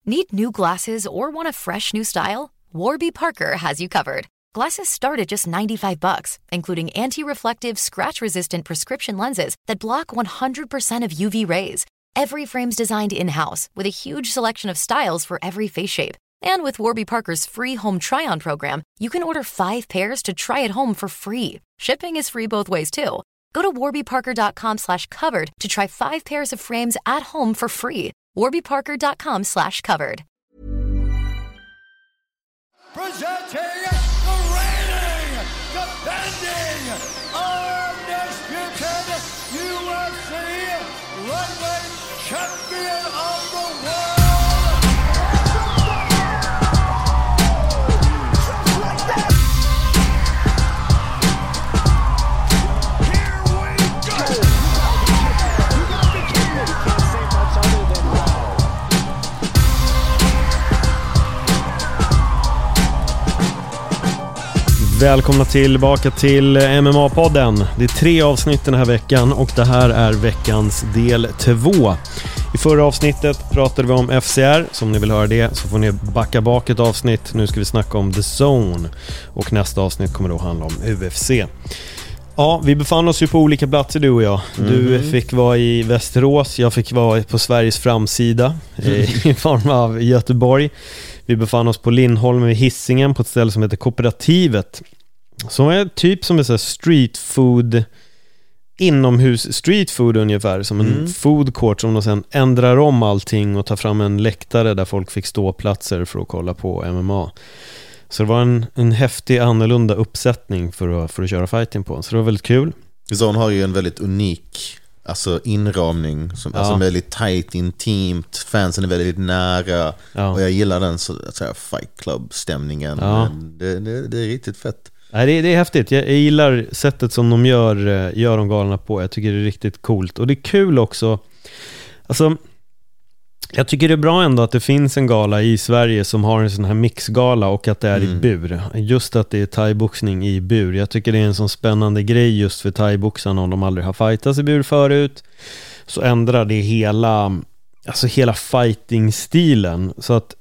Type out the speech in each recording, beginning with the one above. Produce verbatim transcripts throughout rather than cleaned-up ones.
Need new glasses or want a fresh new style? Warby Parker has you covered. Glasses start at just ninety-five bucks, including anti-reflective, scratch-resistant prescription lenses that block one hundred percent of U V rays. Every frame's designed in-house with a huge selection of styles for every face shape. And with Warby Parker's free home try-on program, you can order five pairs to try at home for free. Shipping is free both ways, too. Go to warbyparker.com slash covered to try five pairs of frames at home for free. warbyparker.com slash covered. Presenting the reigning, defending, undisputed U F C lightweight champion of the world. Välkomna tillbaka till M M A-podden. Det är tre avsnitt den här veckan och det här är veckans del två. I förra avsnittet pratade vi om F C R. Som ni vill höra det så får ni backa bak ett avsnitt. Nu ska vi snacka om The Zone. Och nästa avsnitt kommer då handla om U F C. Ja, vi befann oss ju på olika platser, du och jag. Du mm. fick vara i Västerås, jag fick vara på Sveriges framsida mm. i form av Göteborg. Vi befann oss på Lindholmen vid Hisingen på ett ställe som heter Kooperativet. Som är typ som en street food, inomhus street food ungefär. Som en mm. food court som de sen ändrar om allting och tar fram en läktare där folk fick stå platser för att kolla på M M A. Så det var en, en häftig, annorlunda uppsättning för att, för att köra fighting på. Så det var väldigt kul. Zone har ju en väldigt unik alltså inramning som ja. alltså väldigt tight, intimt. Fansen är väldigt nära ja. och jag gillar den så att säga Fight Club-stämningen. Ja. Det, det, det är riktigt fett. Nej, det, det är häftigt. Jag, jag gillar sättet som de gör, gör de galna på. Jag tycker det är riktigt coolt. Och det är kul också. Alltså, jag tycker det är bra ändå att det finns en gala i Sverige som har en sån här mixgala och att det är mm. i bur. Just att det är thaiboxning i bur. Jag tycker det är en sån spännande grej just för thaiboxarna om de aldrig har fightats i bur förut. Så ändrar det hela, alltså hela fighting-stilen. Så att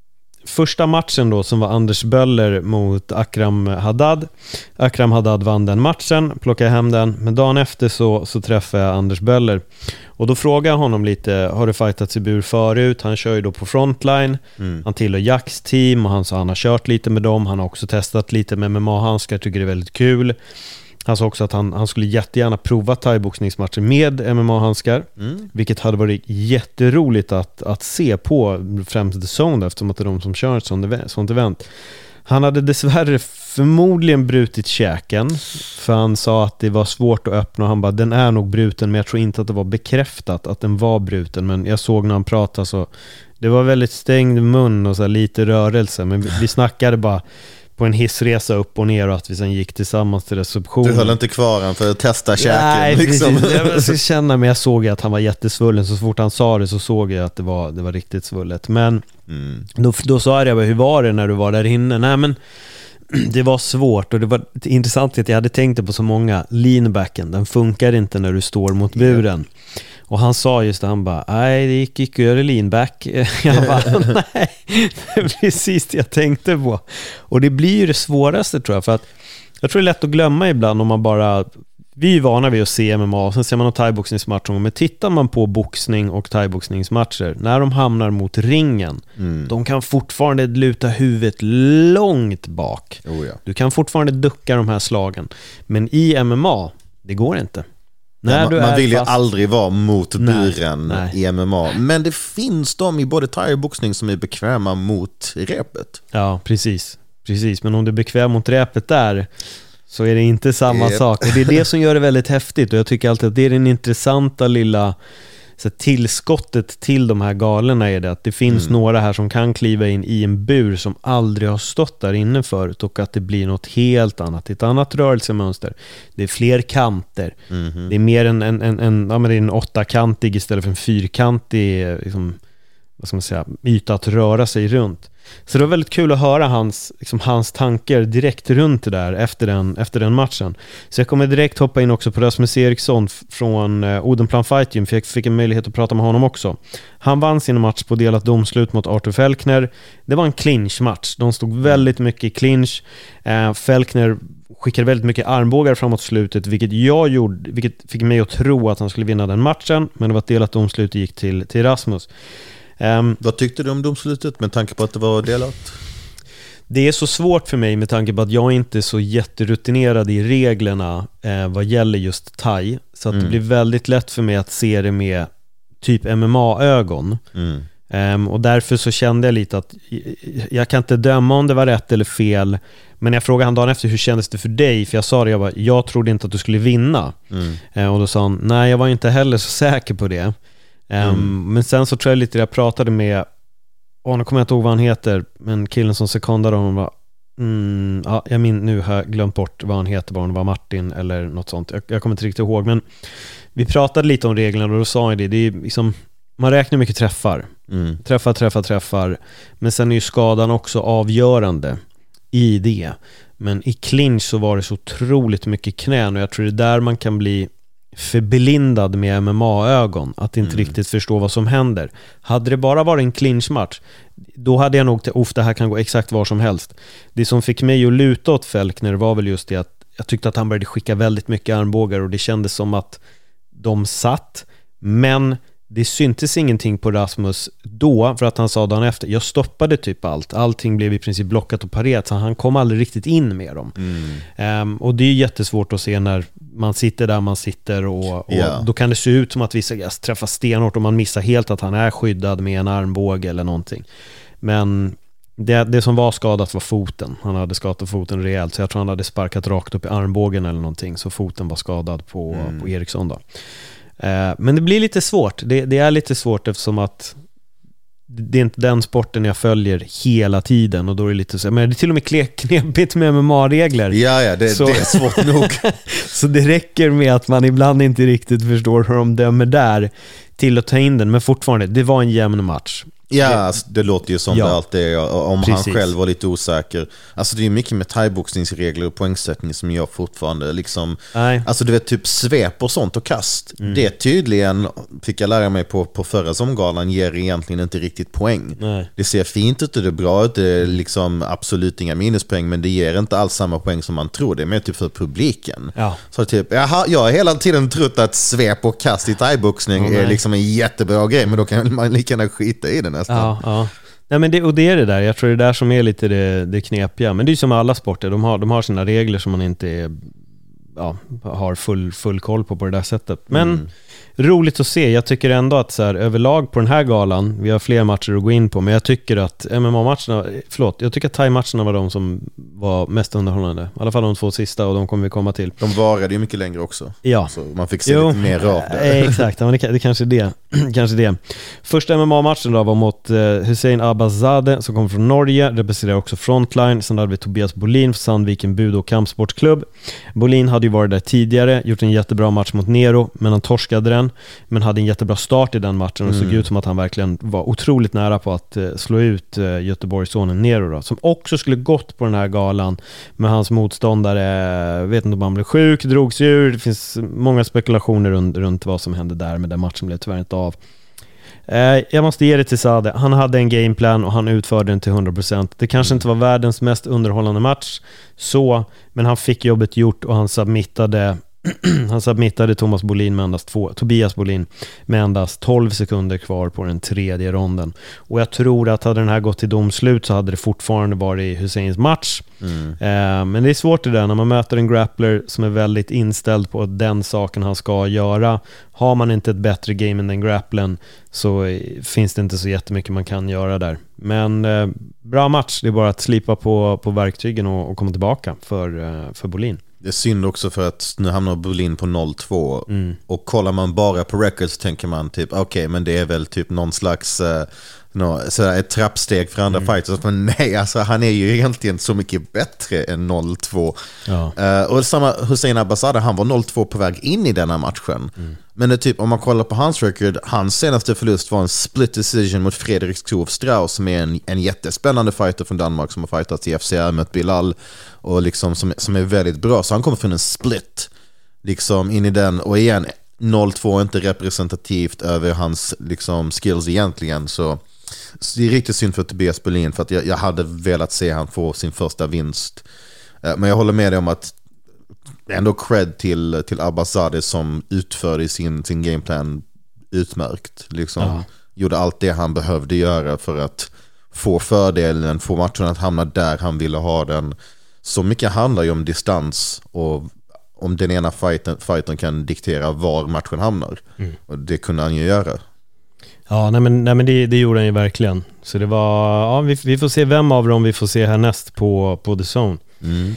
första matchen då som var Anders Böller mot Akram Haddad. Akram Haddad vann den matchen, plockade hem den. Men dagen efter så, så träffade jag Anders Böller. Och då frågade jag honom lite, har du fightats i bur förut? Han kör ju då på Frontline. Mm. Han tillhör Jacks team och han sa han har kört lite med dem. Han har också testat lite med M M A-handskar, tycker det är väldigt kul. Han sa också att han, han skulle jättegärna prova thaiboxningsmatcher med M M A-handskar. Mm. Vilket hade varit jätteroligt att, att se på främst The Zone eftersom att det är de som kör ett sånt, sånt event. Han hade dessvärre förmodligen brutit käken. För han sa att det var svårt att öppna. Och han bara, den är nog bruten. Men jag tror inte att det var bekräftat att den var bruten. Men jag såg när han pratade så det var väldigt stängd mun och så lite rörelse. Men vi, vi snackade bara på en hissresa upp och ner och att vi sen gick tillsammans till receptionen. Du höll inte kvar han för att testa käken. Nej, liksom. Jag ska känna, men jag såg att han var jättesvullen. Så fort han sa det så såg jag att det var, det var riktigt svullet. Men mm. då, då sa jag, hur var det när du var där inne? Nej, men det var svårt och det var intressant att jag hade tänkt på så många. Leanbacken, den funkar inte när du står mot buren. Och han sa just det, han bara, nej det gick inte att göra leanback. Jag bara, nej, det är precis det jag tänkte på. Och det blir ju det svåraste tror jag, för att jag tror det är lätt att glömma ibland om man bara, vi är vana vid att se M M A och sen ser man en thaiboxningsmatch, men tittar man på boxning och thaiboxningsmatcher, när de hamnar mot ringen, mm. de kan fortfarande luta huvudet långt bak. Oh ja. Du kan fortfarande ducka de här slagen, men i M M A, det går inte. Nej, man, man vill ju fast... aldrig vara mot buren nej, nej. i M M A. Men det finns de i både thaiboxning som är bekväma mot repet. Ja, precis. precis. Men om du är bekväm mot repet där så är det inte samma yep. sak. Och det är det som gör det väldigt häftigt. Och jag tycker alltid att det är den intressanta lilla så här, tillskottet till de här galerna är det att det finns mm. några här som kan kliva in i en bur som aldrig har stått där inne förut, och att det blir något helt annat, ett annat rörelsemönster. Det är fler kanter. Mm-hmm. Det är mer en, en, en, en, ja, men det är en åttakantig istället för en fyrkantig liksom, vad ska man säga, yta att röra sig runt. Så det var väldigt kul att höra hans, liksom, hans tankar direkt runt det där efter den, efter den matchen. Så jag kommer direkt hoppa in också på Rasmus Eriksson från eh, Odenplan Fight Gym, för jag fick en möjlighet att prata med honom också. Han vann sin match på delat domslut mot Arthur Felkner. Det var en clinch-match. De stod väldigt mycket i clinch. Eh, Felkner skickade väldigt mycket armbågar framåt slutet, vilket jag gjorde, vilket fick mig att tro att han skulle vinna den matchen, men det var ett delat domslut och gick till, till Rasmus. Um, Vad tyckte du om domslutet med tanke på att det var delat? Det är så svårt för mig med tanke på att jag inte är så jätterutinerad i reglerna eh, vad gäller just thai, så att mm. det blir väldigt lätt för mig att se det med typ M M A-ögon. Mm. Um, och därför så kände jag lite att jag kan inte döma om det var rätt eller fel, men jag frågade han dagen efter hur kändes det för dig, för jag sa det, jag, bara, jag trodde inte att du skulle vinna. Mm. uh, och då sa han, nej jag var inte heller så säker på det. um, mm. Men sen så tror jag lite jag pratade med, åh nu kommer jag inte ihåg vad han heter, men killen som sekundade honom var mm, ja, jag min, nu har jag glömt bort vad han heter, bara om det var Martin eller något sånt, jag, jag kommer inte riktigt ihåg, men vi pratade lite om reglerna och då sa jag det, det är liksom, man räknar mycket träffar. Mm. Träffar, träffar, träffar. Men sen är ju skadan också avgörande i det. Men i clinch så var det så otroligt mycket knän, och jag tror det är där man kan bli förblindad med M M A-ögon, att inte mm. riktigt förstå vad som händer. Hade det bara varit en clinchmatch, då hade jag nog till, of, det här kan gå exakt var som helst. Det som fick mig att luta åt Felkner var väl just det att jag tyckte att han började skicka väldigt mycket armbågar, och det kändes som att de satt, men det syntes ingenting på Rasmus då, för att han sa dagen efter, jag stoppade typ allt. Allting blev i princip blockat och parerat, så han kom aldrig riktigt in med dem. Mm. Um, och det är jättesvårt att se när man sitter där man sitter, och, och yeah. då kan det se ut som att vissa gäst träffar stenhårt och man missar helt att han är skyddad med en armbåge eller någonting. Men det, det som var skadat var foten. Han hade skadat foten rejält, så jag tror han hade sparkat rakt upp i armbågen eller någonting, så foten var skadad på, mm. på Eriksson då. Men det blir lite svårt. Det, det är lite svårt eftersom att det är inte den sporten jag följer hela tiden, och då är det lite så, men det är till och med knepigt med M M A-regler. Ja, ja, det, så, det är svårt nog. Så det räcker med att man ibland inte riktigt förstår hur de dömer där till att ta in den, men fortfarande, det var en jämn match. Ja, det, alltså, det låter ju som ja, det alltid är, om precis. Han själv var lite osäker. Alltså det är mycket med thaiboxningsregler och poängsättning som jag fortfarande liksom, nej. Alltså du vet typ svep och sånt och kast. Mm. Det tydligen, fick jag lära mig på, på förra somgalan, ger egentligen inte riktigt poäng. Nej. Det ser fint ut och det är bra ut, det är liksom absolut inga minuspoäng, men det ger inte alls samma poäng som man tror. Det är mer typ för publiken. Ja. Så typ, jaha, jag har hela tiden trott att svep och kast i thaiboxning oh, är liksom en jättebra grej, men då kan man lika gärna skita i den. Ja, ja. Nej, men det, och det är det där. Jag tror det är där som är lite det, det knepiga. Men det är ju som alla sporter. De har, de har sina regler som man inte är, ja, har full, full koll på på det där sättet. Men mm. roligt att se. Jag tycker ändå att så här, överlag på den här galan, vi har fler matcher att gå in på, men jag tycker att M M A-matcherna, förlåt, jag tycker att thai-matcherna var de som var mest underhållande. I alla fall de två sista, och de kommer vi komma till. De varade ju mycket längre också. Ja. Så man fick se jo, lite mer av det. Eh, exakt, men det, det kanske är det. kanske det. Första M M A-matchen då var mot eh, Hussein Abbaszadeh som kommer från Norge, representerar också Frontline. Sen hade vi Tobias Bolin för Sandviken Budo och Kampsportsklubb. Bolin hade ju varit där tidigare, gjort en jättebra match mot Nero, men han torskade den, men hade en jättebra start i den matchen, och mm. såg ut som att han verkligen var otroligt nära på att eh, slå ut eh, Göteborgssonen Nero då, som också skulle gått på den här galan, med hans motståndare, vet inte om han blev sjuk, drogs ur. Det finns många spekulationer runt, runt vad som hände där, men den matchen blev tyvärr inte av. Eh, jag måste ge det till Sadeh. Han hade en gameplan och han utförde den till hundra procent. Det kanske mm. inte var världens mest underhållande match så, men han fick jobbet gjort, och han submittade han submittade Thomas Bolin med endast två, Tobias Bolin med endast tolv sekunder kvar på den tredje ronden. Och jag tror att hade den här gått till domslut så hade det fortfarande varit Husseins match. Mm. Eh, men det är svårt det där när man möter en grappler som är väldigt inställd på den saken han ska göra. Har man inte ett bättre game än den grapplen så finns det inte så jättemycket man kan göra där. Men eh, bra match, det är bara att slipa på, på verktygen och, och komma tillbaka för, eh, för Bolin. Det är synd också för att nu hamnar Bolin på noll två mm. och kollar man bara på records tänker man typ okej, okay, men det är väl typ någon slags uh, no, så ett trappsteg för andra mm. fighters. Men nej, alltså han är ju egentligen så mycket bättre än noll två. Ja. Uh, och samma Hussein Abbasada, han var noll två på väg in i denna matchen. Mm. Men det typ, om man kollar på hans record, hans senaste förlust var en split decision mot Fredrik Skov Strauss, som är en, en jättespännande fighter från Danmark som har fightat i F C R med Bilal och liksom som, som är väldigt bra. Så han kommer från en split liksom in i den, och igen noll två är inte representativt över hans liksom skills egentligen, så, så det är riktigt synd för Tobias Berlin, för att jag, jag hade velat se han få sin första vinst. Men jag håller med dig om att ändå cred till, till Abbasade som utförde sin, sin gameplan utmärkt. Liksom, ja. Gjorde allt det han behövde göra för att få fördelen, få matchen att hamna där han ville ha den. Så mycket handlar ju om distans, och om den ena fighten, fighten kan diktera var matchen hamnar. Mm. Och det kunde han ju göra. Ja, nej men, nej men det, det gjorde han ju verkligen. Så det var, ja, vi, vi får se vem av dem vi får se härnäst på, på The Zone. Mm.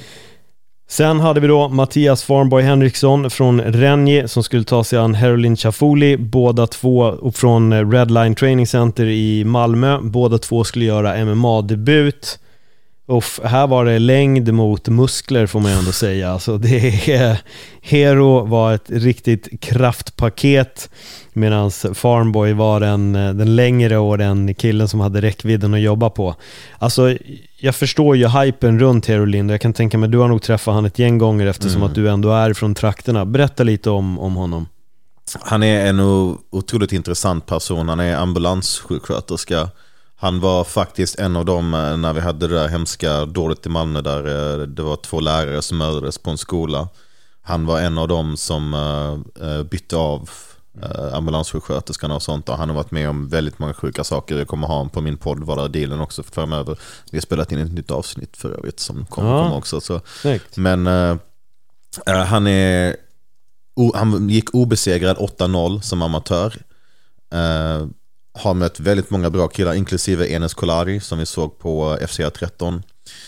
Sen hade vi då Mattias Farmboy Henriksson från Renje som skulle ta sig an Herolin Chafuli, båda två från Redline Training Center i Malmö. Båda två skulle göra M M A-debut. Och här var det längd mot muskler, får man ändå säga. Alltså det är, Hero var ett riktigt kraftpaket, medan Farmboy var den, den längre och den killen som hade räckvidden att jobba på. Alltså jag förstår ju hypen runt Herolin. Jag kan tänka mig, du har nog träffat han ett gäng gånger eftersom mm. att du ändå är från trakterna. Berätta lite om, om honom. Han är en otroligt intressant person. Han är ambulanssjuksköterska. Han var faktiskt en av dem när vi hade det där hemska dådet i Malmö där det var två lärare som mördades på en skola. Han var en av dem som uh, bytte av uh, ambulanssjuksköterskarna och sånt. Och han har varit med om väldigt många sjuka saker. Jag kommer ha honom på min podd, Var där dealen också framöver. Vi har spelat in ett nytt avsnitt för övrigt som kommer ja, komma också. Så. Men uh, uh, han är o, han gick obesegrad åtta noll som amatör. Uh, har mött väldigt många bra killar, inklusive Enes Kolari som vi såg på F C R tretton.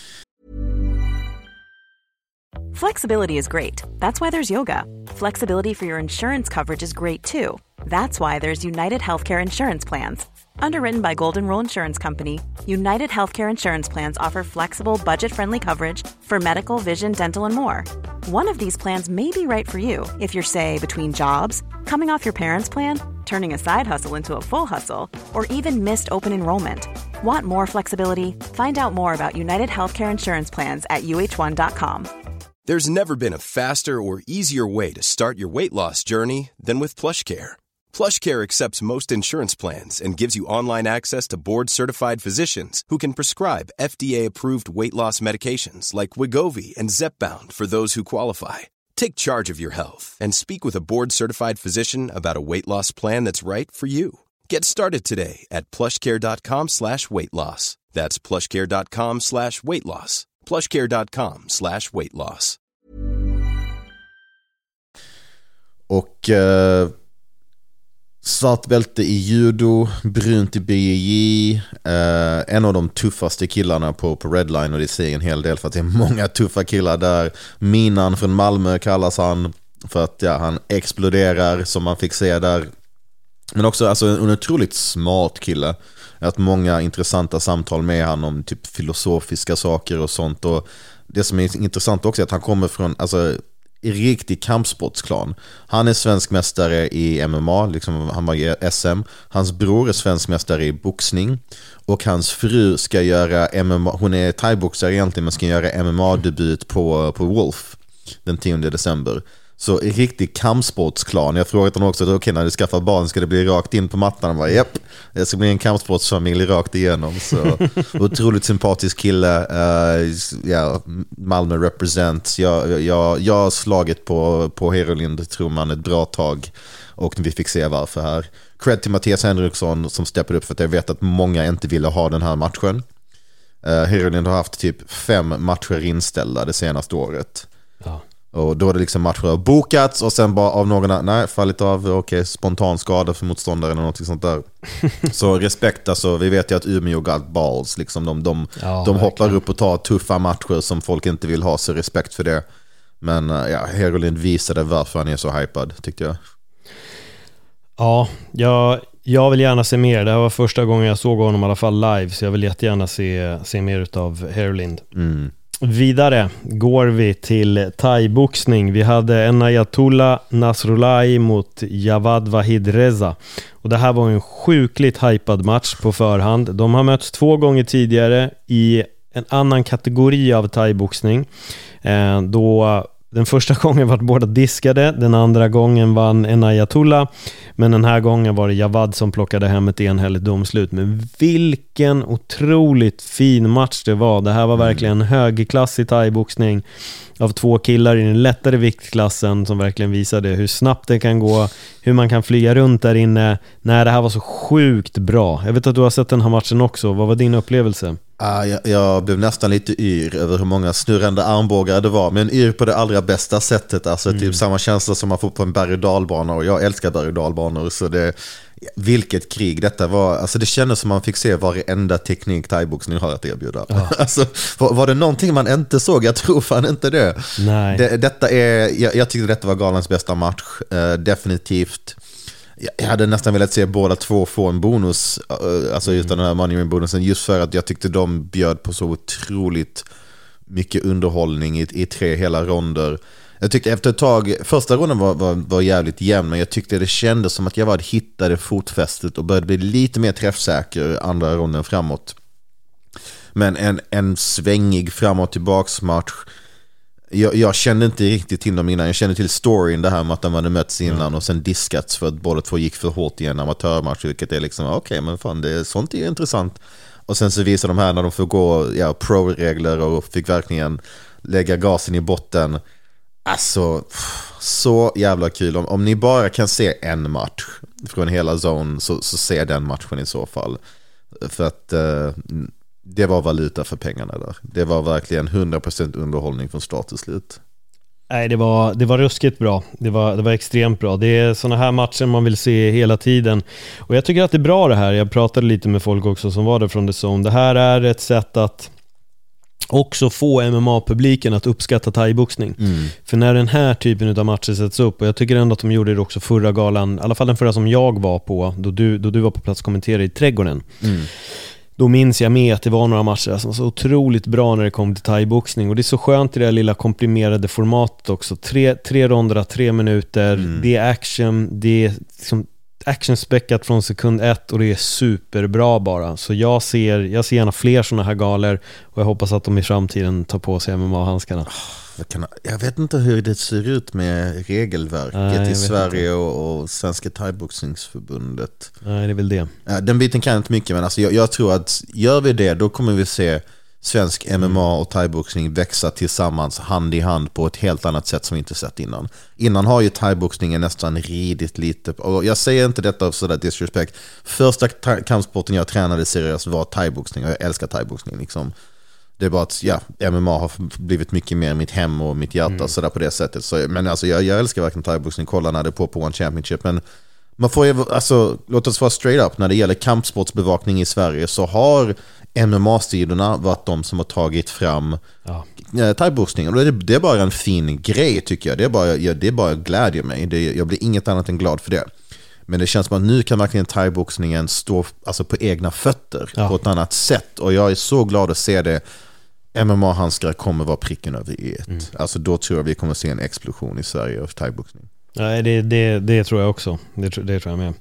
Flexibility is great. That's why there's yoga. Flexibility for your insurance coverage is great too. That's why there's United Healthcare Insurance Plans. Underwritten by Golden Rule Insurance Company, United Healthcare Insurance Plans offer flexible, budget-friendly coverage for medical, vision, dental, and more. One of these plans may be right for you if you're, say, between jobs, coming off your parents' plan, turning a side hustle into a full hustle, or even missed open enrollment. Want more flexibility? Find out more about United Healthcare Insurance Plans at U H one dot com. There's never been a faster or easier way to start your weight loss journey than with PlushCare. PlushCare accepts most insurance plans and gives you online access to board-certified physicians who can prescribe F D A-approved weight loss medications like Wegovy and Zepbound for those who qualify. Take charge of your health and speak with a board-certified physician about a weight loss plan that's right for you. Get started today at plushcare.com slash weight loss. That's plushcare.com slash weight loss. plushcare.com slash weight loss. Och eh, svart bälte i judo, brunt i B J J, eh, en av de tuffaste killarna på, på Redline, och det säger en hel del för att det är många tuffa killar där. Minan från Malmö kallas han för att ja, han exploderar som man fick se där. Men också alltså, en otroligt smart kille. Jag har haft många intressanta samtal med han om typ filosofiska saker och sånt. Och det som är intressant också är att han kommer från alltså, en riktig kampsportsklan. Han är svensk mästare i M M A, liksom, han var i S M. Hans bror är svensk mästare i boxning. Och hans fru ska göra M M A, hon är thaiboxare egentligen, men ska göra M M A-debut på, på Wolf den tionde december. Så en riktig kampsportsklan. Jag frågade honom också, okej, okay, när du skaffar barn ska det bli rakt in på mattan? Han bara, japp, det ska bli en kampsportsfamilj rakt igenom. Så otroligt sympatisk kille. Uh, ja, Malmö represent. Jag, jag, jag har slagit på, på Herolind, tror man, ett bra tag. Och vi fick se varför här. Cred till Mattias Henriksson som steppade upp, för att jag vet att många inte ville ha den här matchen. Uh, Herolind har haft typ fem matcher inställda det senaste året. Ja. Och då är det liksom matcher bokats och sen bara av någon, nej, fallit av, okej, okay, spontan skada för motståndaren eller något sånt där. Så respekt, alltså, vi vet ju att Umeå got balls, liksom, de, de, ja, de hoppar upp och tar tuffa matcher som folk inte vill ha, så respekt för det. Men ja, Herolind visade varför han är så hypad, tyckte jag. Ja, jag, jag vill gärna se mer. Det här var första gången jag såg honom i alla fall live, så jag vill jättegärna se, se mer utav Herlind. Mm. Vidare går vi till thai-boxning. Vi hade en Ayatollah Nasrullah mot Javad Wahid Reza. Och det här var en sjukligt hypad match på förhand. De har mötts två gånger tidigare i en annan kategori av thai-boxning. Eh, då den första gången var båda diskade, den andra gången vann en Ayatollah, men den här gången var det Javad som plockade hem ett enhälligt domslut. Men vilken otroligt fin match det var. Det här var verkligen en högklassig thai-boxning av två killar i den lättare viktklassen som verkligen visade hur snabbt det kan gå, hur man kan flyga runt där inne. Nej, det här var så sjukt bra. Jag vet att du har sett den här matchen också. Vad var din upplevelse? Ah, jag, jag blev nästan lite yr över hur många snurrande armbågar det var, men yr på det allra bästa sättet. Alltså mm. typ samma känsla som man får på en berg- och dalbana, och jag älskar berg- och dalbanor, så det, vilket krig detta var. Alltså det kändes som man fick se varenda teknik thai-boxning har att erbjuda. Ja. Alltså, var, var det någonting man inte såg? Jag tror fan inte det. Nej. det detta är, jag, jag tyckte detta var galans bästa match, uh, definitivt. Jag hade nästan velat se båda två få en bonus, alltså just den här Money in bonusen, just för att jag tyckte de bjöd på så otroligt mycket underhållning i, i tre hela ronder. Jag tyckte efter ett tag, första ronden var, var, var jävligt jämn, men jag tyckte det kändes som att jag var hittade fotfästet och började bli lite mer träffsäker andra ronden framåt. Men en, en svängig framåt tillbaks match. Jag, jag kände inte riktigt till dem innan. Jag kände till storyn, det här med att de hade mötts innan mm. och sen diskats för att båda två gick för hårt i en amatörmatch, vilket är liksom, okej, okay, men fan, det är, sånt är intressant. Och sen så visar de här när de får gå ja, pro-regler och fick verkligen lägga gasen i botten. Alltså, så jävla kul. Om, om ni bara kan se en match från hela zone, så, så se den matchen i så fall. För att eh, det var valuta för pengarna där. Det var verkligen hundra procent underhållning från start till slut. Nej, det var, det var ruskigt bra. Det var, det var extremt bra. Det är såna här matcher man vill se hela tiden. Och jag tycker att det är bra det här. Jag pratade lite med folk också som var där från The Zone. Det här är ett sätt att också få M M A-publiken att uppskatta thai-boxning. Mm. För när den här typen av matcher sätts upp, och jag tycker ändå att de gjorde det också förra galan, i alla fall den förra som jag var på, då du, då du var på plats och kommenterade i Trädgården. Mm. Då minns jag med att det var några matcher som var så otroligt bra när det kom till thai-boxning. Och det är så skönt i det här lilla komprimerade formatet också. Tre, tre ronder, tre minuter, mm. det är action, det är liksom actionspäckat från sekund ett, och det är superbra bara. Så jag ser, jag ser gärna fler sådana här galer, och jag hoppas att de i framtiden tar på sig M M A-handskarna. Jag, kan, jag vet inte hur det ser ut med regelverket Nej, i Sverige och, och Svenska thai-boxningsförbundet. Nej, det är väl det. Den biten kan jag inte mycket, men alltså jag, jag tror att gör vi det, då kommer vi se svensk M M A och thai-boxning växa tillsammans hand i hand på ett helt annat sätt som vi inte sett innan. Innan har ju thai-boxningen nästan ridit lite, och jag säger inte detta av sådär disrespect. Första kampsporten jag tränade seriöst var thai-boxning, och jag älskar thai-boxning liksom. Det är bara att ja, M M A har blivit mycket mer mitt hem och mitt hjärta mm. sådär på det sättet. Så, men alltså jag, jag älskar verkligen thai-boxning, kolla när det är på på One Championship. Men man får ju, alltså, låt oss vara straight up, när det gäller kampsportsbevakning i Sverige så har M M A-sidorna varit de som har tagit fram ja. thai-boxning. Och det, det är bara en fin grej tycker jag. Det är bara, jag, det är bara glädjer mig. Det, jag blir inget annat än glad för det. Men det känns som att nu kan verkligen thai-boxningen stå alltså, på egna fötter ja. på ett annat sätt. Och jag är så glad att se det. M M A-handskar kommer vara pricken över i ett. Mm. Alltså då tror jag vi kommer se en explosion i Sverige av thai-boxning. Nej, det, det, det tror jag också. Det, det tror jag med.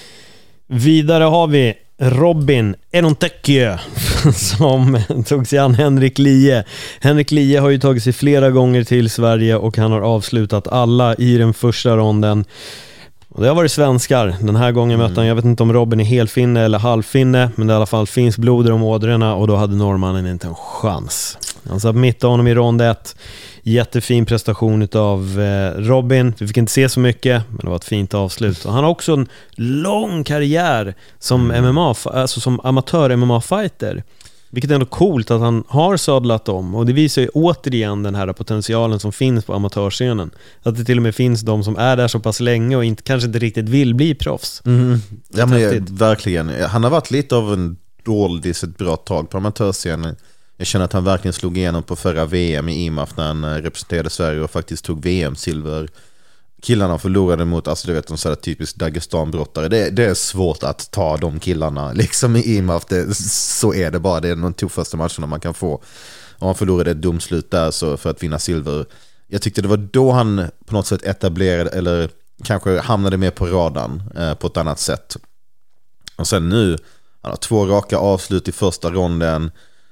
Vidare har vi Robin Erontekö som tog sig an Henrik Lie. Henrik Lie har ju tagit sig flera gånger till Sverige, och han har avslutat alla i den första ronden. Och det har varit svenskar. Den här gången mötte han, jag vet inte om Robin är helfinne eller halvfinne, men det i alla fall finns blod i de ådrorna, och då hade norrmannen inte en chans. Han satt mitt av honom i rond ett. Jättefin prestation av eh, Robin. Vi fick inte se så mycket, men det var ett fint avslut. Och han har också en lång karriär som M M A, alltså som amatör M M A-fighter. Vilket är ändå coolt att han har sadlat om. Och det visar ju återigen den här potentialen som finns på amatörscenen. Att det till och med finns de som är där så pass länge och inte, kanske inte riktigt vill bli proffs. Mm. Ja, men jag, verkligen. Han har varit lite av en doldis ett bra tag på amatörscenen. Jag känner att han verkligen slog igenom på förra V M i I M A F när han representerade Sverige och faktiskt tog V M-silver. killarna förlorade mot, alltså du vet, de sådär typiskt Dagestan-brottare. Det, det är svårt att ta de killarna liksom i I M A F. Det, så är det bara. Det är de tuffaste matcherna man kan få. Om han förlorade ett domslut där så för att vinna silver. Jag tyckte det var då han på något sätt etablerade, eller kanske hamnade mer på radarn eh, på ett annat sätt. Och sen nu, han har två raka avslut i första ronden.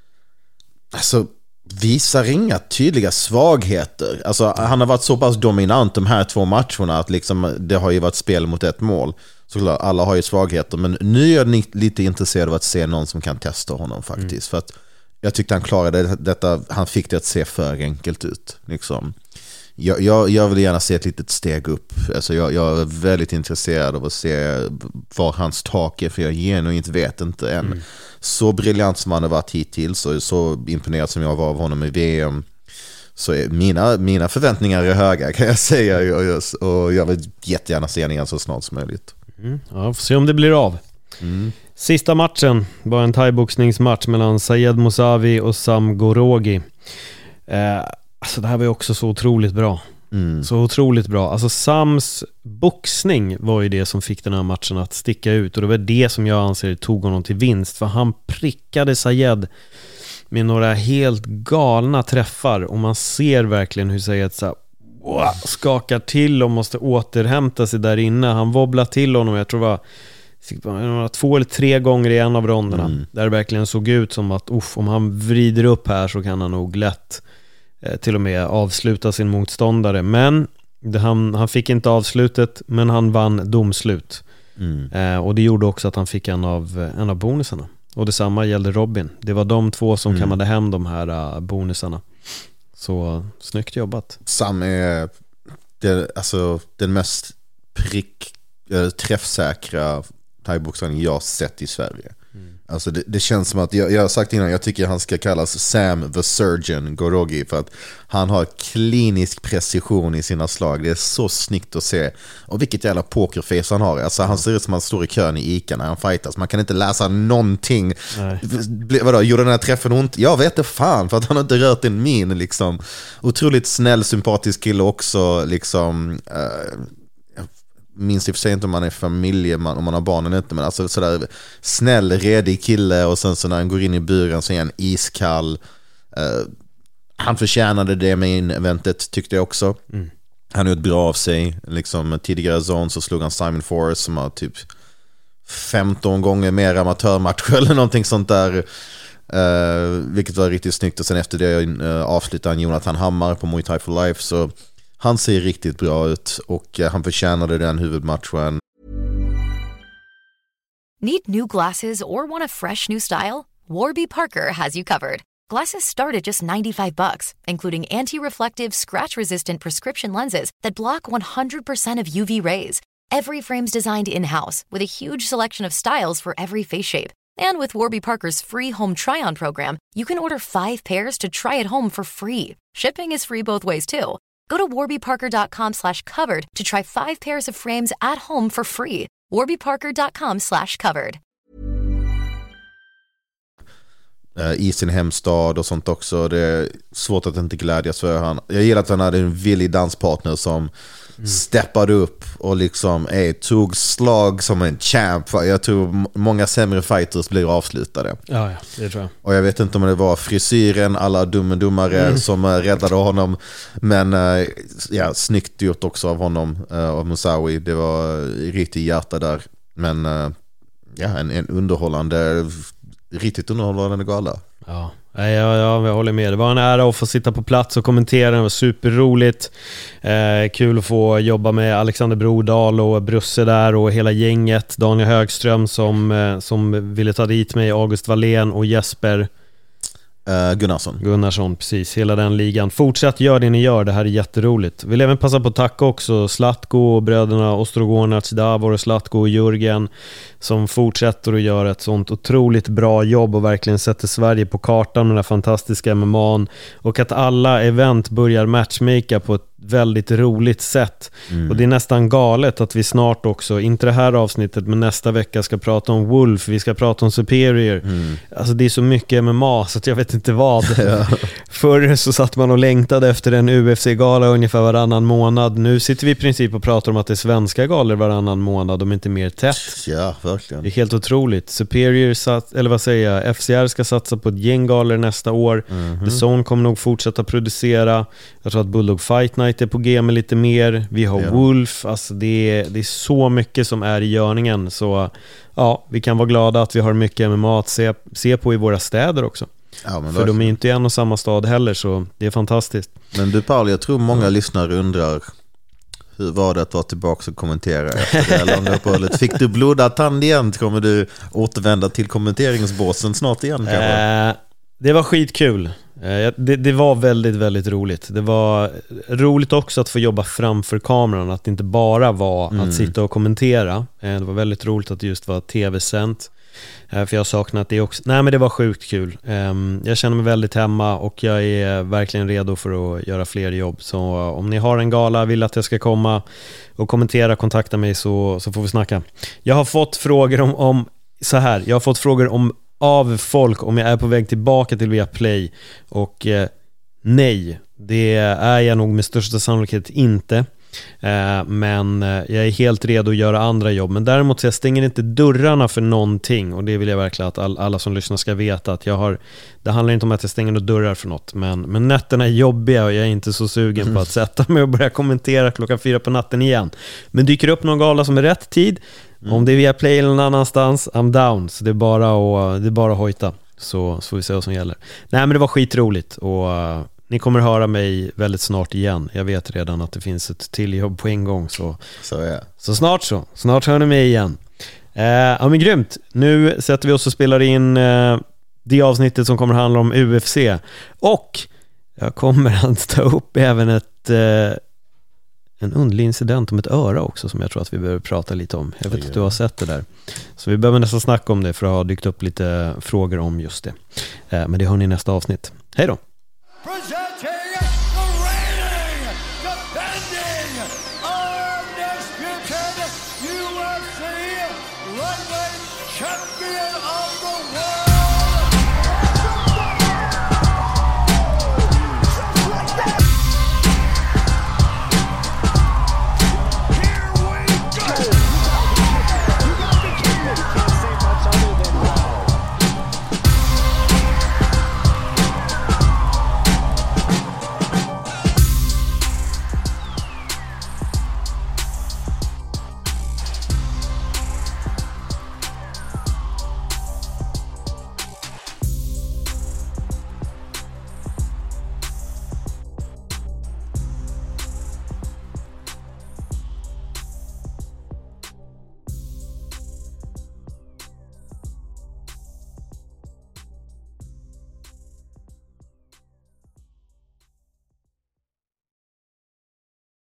Alltså, visar inga tydliga svagheter. Alltså, han har varit så pass dominant de här två matcherna att liksom, det har ju varit spel mot ett mål. Så alla har ju svagheter, men nu är jag lite intresserad av att se någon som kan testa honom faktiskt. Mm. För att jag tyckte han klarade detta, han fick det att se för enkelt ut. Liksom. Jag, jag, jag vill gärna se ett litet steg upp. Alltså jag, jag är väldigt intresserad av att se var hans tak är, för jag genuint vet inte än. Mm. Så briljant som han har varit hittills och så imponerad som jag var av honom i V M, så är mina, mina förväntningar är höga, kan jag säga, och jag vill jättegärna se igen så snart som möjligt. Mm. Ja, får se om det blir av. Mm. Sista matchen var en thaiboxningsmatch mellan Sayed Musavi och Sam Gorogi. Eh, alltså det här var ju också så otroligt bra. Mm. Så otroligt bra. Alltså Sams boxning var ju det som fick den här matchen att sticka ut, och det var det som jag anser tog honom till vinst, för han prickade Sayed med några helt galna träffar, och man ser verkligen hur Sayed så här, wow, skakar till och måste återhämta sig där inne. Han wobblar till honom, jag tror det var två eller tre gånger i en av ronderna, mm. där det verkligen såg ut som att uff, om han vrider upp här så kan han nog lätt eh, till och med avsluta sin motståndare. Men det, han, han fick inte avslutet, men han vann domslut. Mm. Eh, och det gjorde också att han fick en av, en av bonusarna. Och detsamma gällde Robin. Det var de två som mm. kammade hem de här uh, bonusarna. Så snyggt jobbat. Sam är det, alltså, den mest prick, äh, träffsäkra thaiboxaren jag sett i Sverige. Mm. Alltså det, det känns som att, jag, jag har sagt innan, jag tycker han ska kallas Sam the Surgeon Gorogi, för att han har klinisk precision i sina slag. Det är så snyggt att se. Och vilket jävla pokerface han har. Alltså han ser ut som han står i kön i Ica när han fightas. Man kan inte läsa någonting. Nej. Vadå, gjorde den här träffen ont? Jag vet det fan, för att han har inte rört en min liksom. Otroligt snäll, sympatisk kille också liksom. Uh, minns i och för sig inte om man är familjeman, om man har barnen inte, men alltså sådär snäll, redig kille, och sen så när han går in i buren så är han iskall. Uh, han förtjänade det med in eventet, tyckte jag också. Mm. Han har gjort bra av sig. Liksom, tidigare zone så slog han Simon Forrest som har typ femton gånger mer amatörmatcher eller någonting sånt där. Uh, vilket var riktigt snyggt, och sen efter det uh, avslutade han Jonathan Hammar på Muay Thai for Life, så han ser riktigt bra ut, och uh, han förtjänade den huvudmatchen. Need new glasses or want a fresh new style? Warby Parker has you covered. Glasses start at just ninety-five bucks, including anti-reflective, scratch-resistant prescription lenses that block one hundred percent of U V rays. Every frame's designed in-house with a huge selection of styles for every face shape. And with Warby Parker's free home try-on program, you can order five pairs to try at home for free. Shipping is free both ways, too. Go to warbyparker.com slash covered to try five pairs of frames at home for free. warbyparker.com slash covered. I sin hemstad och sånt också. Det är svårt att inte glädjas för han. Jag gillar att han hade en villig danspartner som mm. steppade upp och liksom ey, tog slag som en champ. Jag tror många sämre fighters blir avslutade. Ja, ja, det tror jag. Och jag vet inte om det var frisyren, alla dumma dummare mm. som räddade honom. Men ja, snyggt gjort också av honom, av Musawi. Det var riktigt hjärta där. Men ja, en, en underhållande riktigt underhållande gala. Ja, ja, ja, jag håller med. Det var en ära att få sitta på plats och kommentera. Det var superroligt. Eh, kul att få jobba med Alexander Brodal och Brusse där och hela gänget. Daniel Högström som, eh, som ville ta dit mig, August Wallén och Jesper Uh, Gunnarsson. Gunnarsson, precis. Hela den ligan. Fortsätt gör det ni gör, det här är jätteroligt. Vill även passa på att tacka också Zlatko och bröderna Ostrogornac, Davor, Zlatko och Jürgen som fortsätter att göra ett sånt otroligt bra jobb och verkligen sätter Sverige på kartan med den här fantastiska M M A:n, och att alla event börjar matchmaka på ett väldigt roligt sätt. Mm. Och det är nästan galet att vi snart också, inte det här avsnittet men nästa vecka, ska prata om Wolf, vi ska prata om Superior. Mm. Alltså det är så mycket M M A så att jag vet inte vad. Ja. Förr så satt man och längtade efter en U F C-gala ungefär varannan månad. Nu sitter vi i princip och pratar om att det är svenska galor varannan månad, om inte mer tätt. Ja, verkligen. Det är helt otroligt. Superior, sat, eller vad säger jag, F C R ska satsa på ett gäng galor nästa år. Mm-hmm. The Zone kommer nog fortsätta producera. Jag tror att Bulldog Fight Night är på G med lite mer. Vi har ja. Wolf. Alltså det är, det är så mycket som är i görningen. Så ja, vi kan vara glada att vi har mycket M M A att se, se på i våra städer också. Ja, men för de är inte i en och samma stad heller, så det är fantastiskt. Men du Paul, jag tror många ja. lyssnare undrar, hur var det att vara tillbaka och kommentera efter det här långa uppehållet? Fick du blodad tand igen? Kommer du återvända till kommenteringsbåsen snart igen kanske? Eh, det var skitkul. Eh, det, det var väldigt, väldigt roligt. Det var roligt också att få jobba framför kameran, att det inte bara var mm. att sitta och kommentera. Eh, det var väldigt roligt att det just var tv-sänt. För jag har saknat det också. Nej, men det var sjukt kul. Jag känner mig väldigt hemma och jag är verkligen redo för att göra fler jobb. Så om ni har en gala, vill att jag ska komma och kommentera, kontakta mig så, så får vi snacka. Jag har fått frågor om, om så här. Jag har fått frågor om av folk om jag är på väg tillbaka till Viaplay. Och eh, nej, det är jag nog med största sannolikhet inte. Men jag är helt redo att göra andra jobb. Men däremot så jag stänger inte dörrarna för någonting. Och det vill jag verkligen att all, alla som lyssnar ska veta, att jag har, det handlar inte om att jag stänger några dörrar för något, men, men nätterna är jobbiga och jag är inte så sugen mm. på att sätta mig och börja kommentera klockan fyra på natten igen. Men dyker upp någon gala som är rätt tid, mm. om det är via Play eller någon annanstans, I'm down. Så det är bara att, det är bara att hojta, så, så får vi se vad som gäller. Nej, men det var skitroligt. Och ni kommer höra mig väldigt snart igen. Jag vet redan att det finns ett till jobb på en gång. Så, så, ja. så snart så. Snart hör ni mig igen. Eh, ja, men grymt. Nu sätter vi oss och spelar in eh, det avsnittet som kommer handla om U F C. Och jag kommer att ta upp även ett, eh, en underlig incident om ett öra också, som jag tror att vi behöver prata lite om. Jag vet Oj, att du har sett det där. Så vi behöver nästan snacka om det, för att ha dykt upp lite frågor om just det. Eh, men det hör ni i nästa avsnitt. Hej då! Present